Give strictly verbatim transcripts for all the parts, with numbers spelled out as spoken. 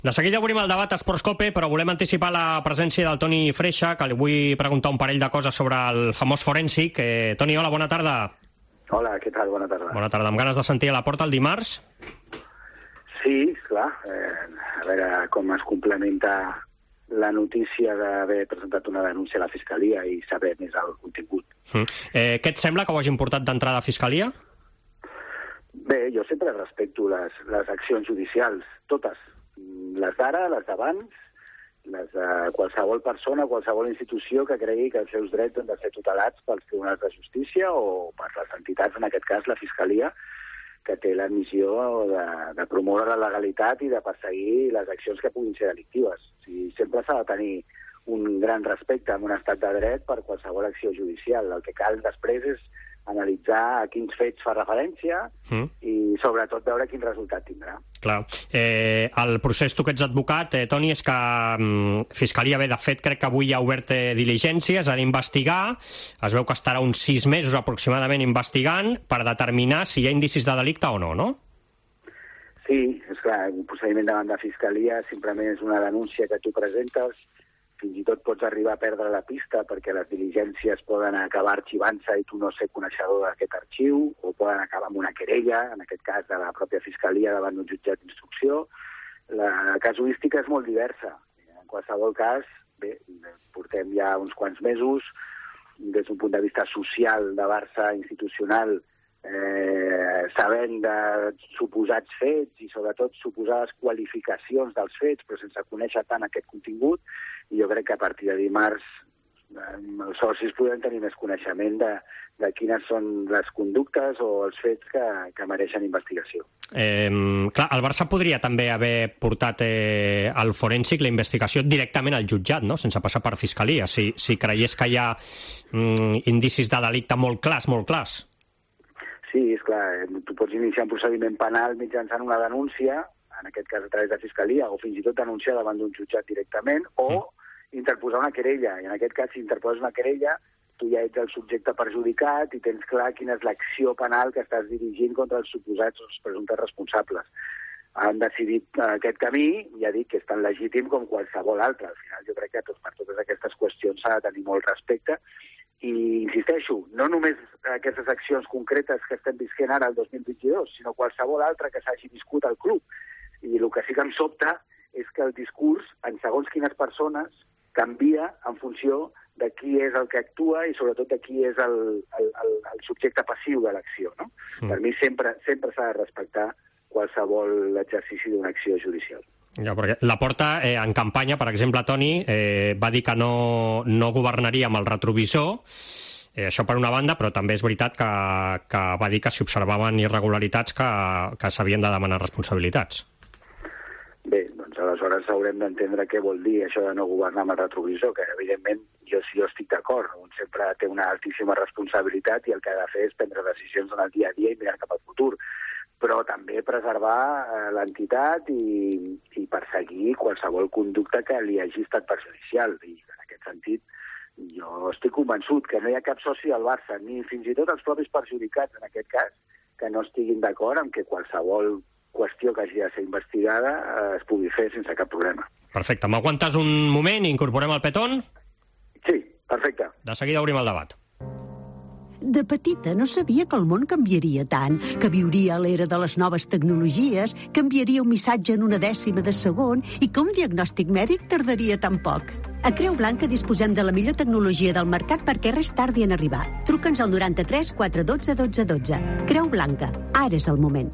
De seguida obrim el debat a Sportscope, però volem anticipar la presència del Toni Freixa, que li vull preguntar un parell de coses sobre el famós forènsic. Eh, Toni, hola, bona tarda. Hola, què tal? Bona tarda. Bona tarda. Amb ganes de sentir a la porta el dimarts? Sí, clar. Eh, a veure com es complementa la notícia d'haver presentat una denúncia a la Fiscalia i saber més el contingut. Mm. Eh, què et sembla que ho hagin portat d'entrada a Fiscalia? Bé, jo sempre respecto les, les accions judicials, totes. Les d'ara, les d'abans, les de qualsevol persona, qualsevol institució que cregui que els seus drets han de ser tutelats pels tribunals de justícia o per les entitats, en aquest cas la Fiscalia, que té la missió de, de promoure la legalitat i de perseguir les accions que puguin ser delictives. O sigui, sempre s'ha de tenir un gran respecte en un estat de dret per qualsevol acció judicial. El que cal després és analitzar a quins fets fa referència mm. i sobretot veure quin resultat tindrà. Clar. Eh, el procés, tu que ets advocat, eh, Toni, és que mm, Fiscalia, bé, de fet, crec que avui ja ha obert eh, diligències, ha d'investigar, es veu que estarà uns sis mesos aproximadament investigant per determinar si hi ha indicis de delicte o no, no? Sí, és clar, un procediment davant de Fiscalia simplement és una denúncia que tu presentes, fins i tot pots arribar a perdre la pista perquè les diligències poden acabar arxivant-se i tu no ser coneixedor d'aquest arxiu, o poden acabar amb una querella, en aquest cas de la pròpia Fiscalia davant d'un jutjat d'instrucció. La casuística és molt diversa. En qualsevol cas, bé, portem ja uns quants mesos, des d'un punt de vista social de Barça institucional, eh, sabent de suposats fets i sobretot suposades qualificacions dels fets, però sense conèixer tant aquest contingut, i jo crec que a partir de dimarts eh, els socis podran tenir més coneixement de, de quines són les conductes o els fets que, que mereixen investigació. Eh, clar, el Barça podria també haver portat eh, al forènsic la investigació directament al jutjat, no?, sense passar per Fiscalia, si, si creiés que hi ha mm, indicis de delicte molt clars, molt clars. Sí, és clar, tu pots iniciar un procediment penal mitjançant una denúncia, en aquest cas a través de Fiscalia, o fins i tot denunciar davant d'un jutjat directament, o mm. interposar una querella. I en aquest cas, si interposes una querella, tu ja ets el subjecte perjudicat i tens clar quina és l'acció penal que estàs dirigint contra els suposats o els presumptes responsables. Han decidit aquest camí, ja dic que és tan legítim com qualsevol altre. Al final jo crec que tots, per totes aquestes qüestions s'ha de tenir molt respecte. I insisteixo, no només aquestes accions concretes que estem visquent ara el dos mil vint-i-dos, sinó qualsevol altra que s'hagi viscut al club. I el que sí que em sobta és que el discurs, en segons quines persones, canvia en funció de qui és el que actua i sobretot de qui és el, el, el, el subjecte passiu de l'acció, no? Mm. Per mi sempre sempre s'ha de respectar qualsevol exercici d'una acció judicial. Ja, perquè la Porta, eh, en campanya, per exemple, Toni, eh, va dir que no, no governaria amb el retrovisor, eh, això per una banda, però també és veritat que, que va dir que si observaven irregularitats que, que s'havien de demanar responsabilitats. Bé, doncs aleshores haurem d'entendre què vol dir això de no governar amb el retrovisor, que evidentment jo sí jo estic d'acord, un sempre té una altíssima responsabilitat i el que ha de fer és prendre decisions en el dia a dia i mirar cap al futur, però també preservar eh, l'entitat i, i perseguir qualsevol conducta que li hagi estat perjudicial. I en aquest sentit jo estic convençut que no hi ha cap soci del Barça, ni fins i tot els propis perjudicats en aquest cas, que no estiguin d'acord amb que qualsevol qüestió que hagi de ser investigada eh, es pugui fer sense cap problema. Perfecte. M'aguantes un moment i incorporem el Petón? Sí, perfecte. De seguida obrim el debat. De petita no sabia que el món canviaria tant, que viuria a l'era de les noves tecnologies, que enviaria un missatge en una dècima de segon i que un diagnòstic mèdic tardaria tan poc. A Creu Blanca disposem de la millor tecnologia del mercat perquè res tardi en arribar. Truca'ns al noranta-tres quatre dotze dotze dotze. Creu Blanca. Ara és el moment.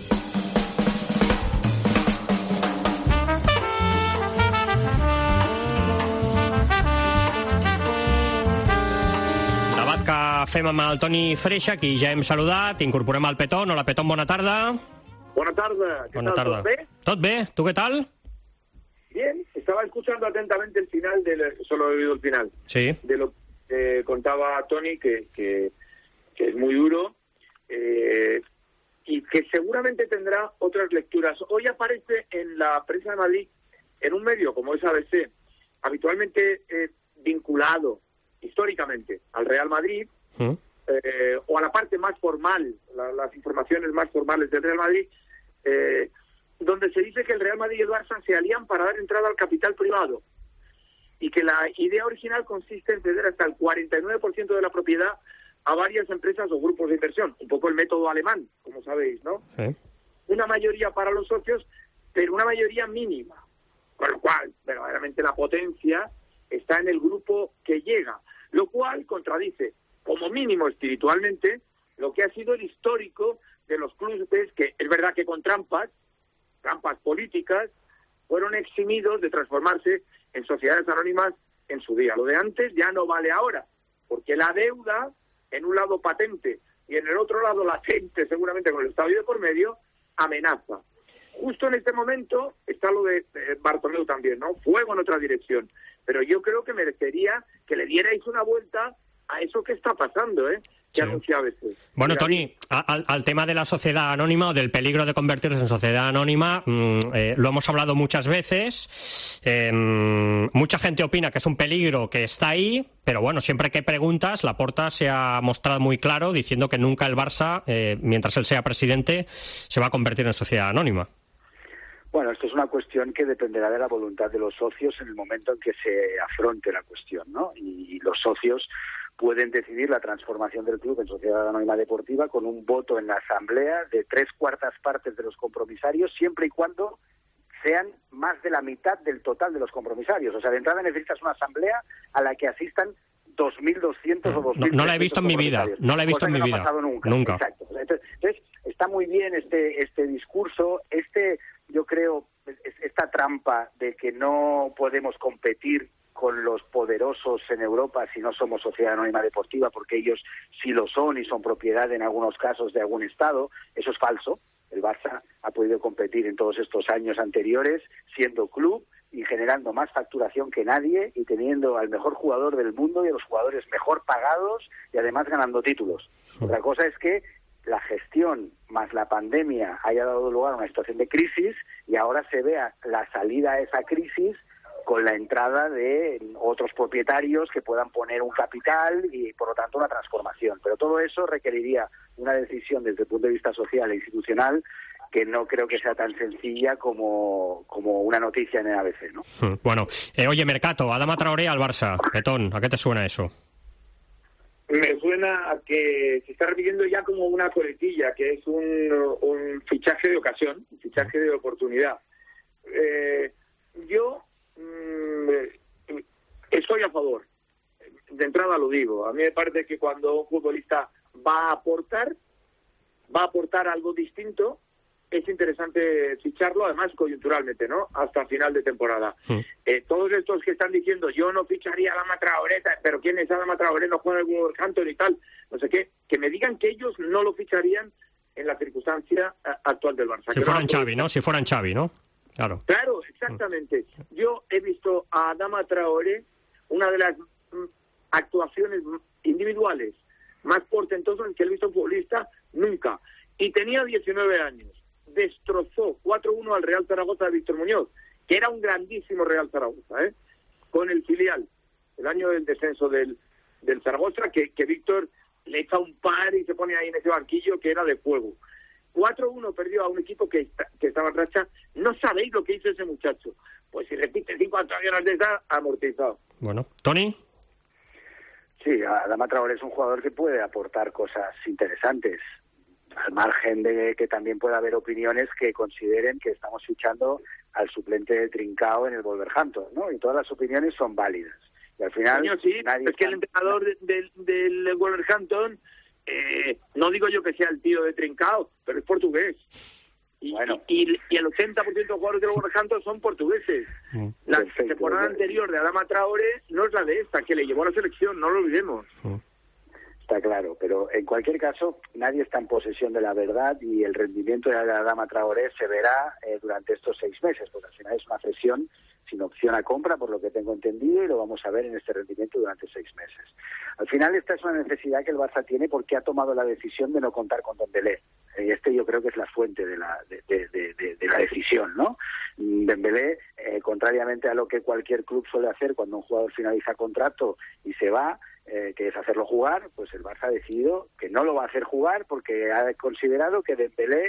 Fem amb el Toni Freixa, qui ja hem saludat. Incorporem el Petón. Hola, Petón, bona tarda. Buena tarde. ¿Qué Buena tal? tarde. ¿Todo bien? ¿Todo bien? ¿Tú qué tal? Bien. Estaba escuchando atentamente el final, de, solo he oído el final, sí, de lo que contaba Toni, que, que, que es muy duro eh, y que seguramente tendrá otras lecturas. Hoy aparece en la prensa de Madrid, en un medio como es A B C, habitualmente eh, vinculado históricamente al Real Madrid, ¿Mm? eh, o a la parte más formal, la, las informaciones más formales del Real Madrid, eh, donde se dice que el Real Madrid y el Barça se alían para dar entrada al capital privado y que la idea original consiste en ceder hasta el cuarenta y nueve por ciento de la propiedad a varias empresas o grupos de inversión, un poco el método alemán, como sabéis, ¿no? Sí. Una mayoría para los socios, pero una mayoría mínima, con lo cual, verdaderamente la potencia está en el grupo que llega, lo cual contradice, como mínimo espiritualmente, lo que ha sido el histórico de los clubes, que es verdad que con trampas, trampas políticas, fueron eximidos de transformarse en sociedades anónimas en su día. Lo de antes ya no vale ahora, porque la deuda, en un lado patente y en el otro lado latente, seguramente con el Estado de por medio, amenaza. Justo en este momento está lo de eh, Bartomeu también, ¿no? Fuego en otra dirección. Pero yo creo que merecería que le dierais una vuelta a eso que está pasando, ¿eh? Que Sí. anuncia a veces. Bueno, Mira, Toni, al, al tema de la sociedad anónima o del peligro de convertirse en sociedad anónima, mmm, eh, lo hemos hablado muchas veces. Eh, mucha gente opina que es un peligro que está ahí, pero bueno, siempre que preguntas, Laporta se ha mostrado muy claro diciendo que nunca el Barça, eh, mientras él sea presidente, se va a convertir en sociedad anónima. Bueno, esto es una cuestión que dependerá de la voluntad de los socios en el momento en que se afronte la cuestión, ¿no? Y los socios pueden decidir la transformación del club en sociedad anónima deportiva con un voto en la asamblea de tres cuartas partes de los compromisarios, siempre y cuando sean más de la mitad del total de los compromisarios. O sea, de entrada necesitas una asamblea a la que asistan dos mil doscientos o dos mil trescientos No, no la he visto en mi vida, no la he visto en mi no vida. ha pasado nunca. Nunca. Exacto. Entonces, entonces, está muy bien este este discurso, este, yo creo, esta trampa de que no podemos competir con los poderosos en Europa si no somos sociedad anónima deportiva, porque ellos sí lo son y son propiedad en algunos casos de algún Estado. Eso es falso. El Barça ha podido competir en todos estos años anteriores siendo club y generando más facturación que nadie y teniendo al mejor jugador del mundo y a los jugadores mejor pagados y además ganando títulos. Sí. Otra cosa es que la gestión más la pandemia haya dado lugar a una situación de crisis y ahora se vea la salida a esa crisis con la entrada de otros propietarios que puedan poner un capital y, por lo tanto, una transformación. Pero todo eso requeriría una decisión desde el punto de vista social e institucional que no creo que sea tan sencilla como, como una noticia en el A B C, ¿no? Bueno, eh, oye, Mercato, Adama Traoré al Barça. Betón, ¿a qué te suena eso? Me suena a que se está repitiendo ya como una coletilla, que es un, un fichaje de ocasión, un fichaje de oportunidad. Eh, yo mmm, estoy a favor. De entrada lo digo. A mí me parece que cuando un futbolista va a aportar, va a aportar algo distinto, es interesante ficharlo, además coyunturalmente, ¿no? Hasta final de temporada. Sí. Eh, todos estos que están diciendo, yo no ficharía a Adama Traoré, pero ¿quién es Adama Traoré? No juega en el Wolverhampton y tal, no sé qué, que me digan que ellos no lo ficharían en la circunstancia actual del Barça. Si fueran Xavi, ¿no? Si fueran Xavi, ¿no? Claro. Claro, exactamente. Yo he visto a Adama Traoré, una de las mm, actuaciones individuales más portentosas que he visto un futbolista nunca. Y tenía diecinueve años. Destrozó cuatro uno al Real Zaragoza de Víctor Muñoz, que era un grandísimo Real Zaragoza, ¿eh? Con el filial, el año del descenso del, del Zaragoza, que, que Víctor le echa un par y se pone ahí en ese banquillo que era de fuego. cuatro uno perdió a un equipo que, que estaba en racha. No sabéis lo que hizo ese muchacho. Pues si repite cinco actuaciones de esa, amortizado. Bueno, ¿Toni? Sí, Adama Traoré es un jugador que puede aportar cosas interesantes, al margen de que también pueda haber opiniones que consideren que estamos fichando al suplente de Trincao en el Wolverhampton, ¿no? Y todas las opiniones son válidas. Y al final... Coño, sí, nadie es que está... el entrenador de, de, del Wolverhampton, eh, no digo yo que sea el tío de Trincao, pero es portugués. Y, bueno. y, y el ochenta por ciento de los jugadores del Wolverhampton son portugueses. Mm. La Perfecto, temporada ¿verdad? anterior de Adama Traoré no es la de esta, que le llevó a la selección, no lo olvidemos. Mm. Está claro, pero en cualquier caso nadie está en posesión de la verdad y el rendimiento de Adama Traoré se verá eh, durante estos seis meses, porque al final es una cesión sin opción a compra, por lo que tengo entendido, y lo vamos a ver en este rendimiento durante seis meses. Al final esta es una necesidad que el Barça tiene porque ha tomado la decisión de no contar con Dembélé. Y este yo creo que es la fuente de la de, de, de, de, de la decisión, ¿no? Dembélé, eh, contrariamente a lo que cualquier club suele hacer cuando un jugador finaliza contrato y se va, eh, que es hacerlo jugar, pues el Barça ha decidido que no lo va a hacer jugar porque ha considerado que Dembélé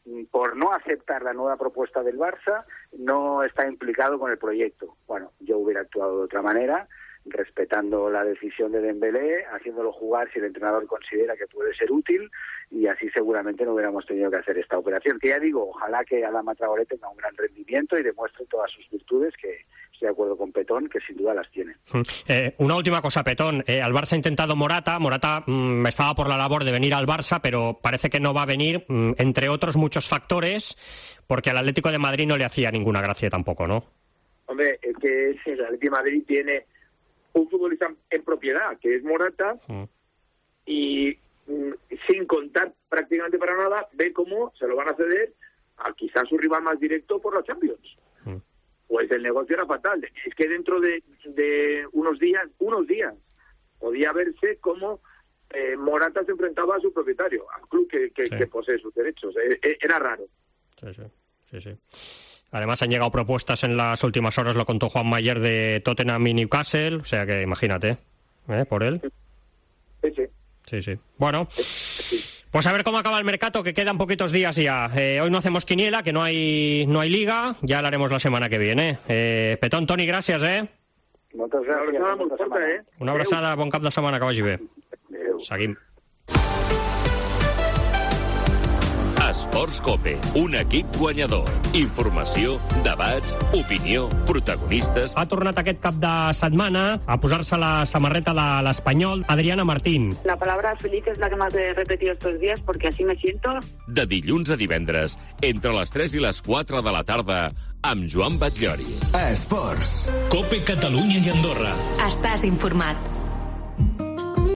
por no aceptar la nueva propuesta del Barça, no está implicado con el proyecto. Bueno, yo hubiera actuado de otra manera, respetando la decisión de Dembélé, haciéndolo jugar si el entrenador considera que puede ser útil, y así seguramente no hubiéramos tenido que hacer esta operación. Que ya digo, ojalá que Adama Traoré tenga un gran rendimiento y demuestre todas sus virtudes, que estoy de acuerdo con Petón, que sin duda las tiene. Eh, una última cosa, Petón. Eh, al Barça ha intentado Morata. Morata mmm, estaba por la labor de venir al Barça, pero parece que no va a venir, mmm, entre otros muchos factores, porque al Atlético de Madrid no le hacía ninguna gracia tampoco, ¿no? Hombre, es que el Atlético de Madrid tiene un futbolista en propiedad, que es Morata, mm. y mm, sin contar prácticamente para nada, ve cómo se lo van a ceder a quizás su rival más directo por la Champions. Mm. Pues el negocio era fatal. Es que dentro de, de unos días, unos días, podía verse cómo eh, Morata se enfrentaba a su propietario, al club que, que, sí. que posee sus derechos. Eh, era raro. Sí, sí, sí, sí. Además han llegado propuestas en las últimas horas, lo contó Juan Mayer, de Tottenham y Newcastle, o sea que imagínate, ¿eh? Por él. Sí, sí. Sí, sí. Bueno, pues a ver cómo acaba el mercado, que quedan poquitos días ya. Eh, hoy no hacemos quiniela, que no hay no hay liga, ya la haremos la semana que viene. Eh, Petón, Toni, gràcies, eh? Moltes gràcies. Una abraçada molt forta, eh? Una abraçada, bon cap de setmana, que vagi bé. Adéu. Seguim. Esports Cope, un equip guanyador. Informació, debats, opinió, protagonistes... Ha tornat aquest cap de setmana a posar-se la samarreta de l'Espanyol Adriana Martín. La palabra feliz es la que más he repetido estos días porque así me siento. De dilluns a divendres, entre les tres i les quatre de la tarda, amb Joan Batllori. Esports. Cope Catalunya i Andorra. Estàs informat.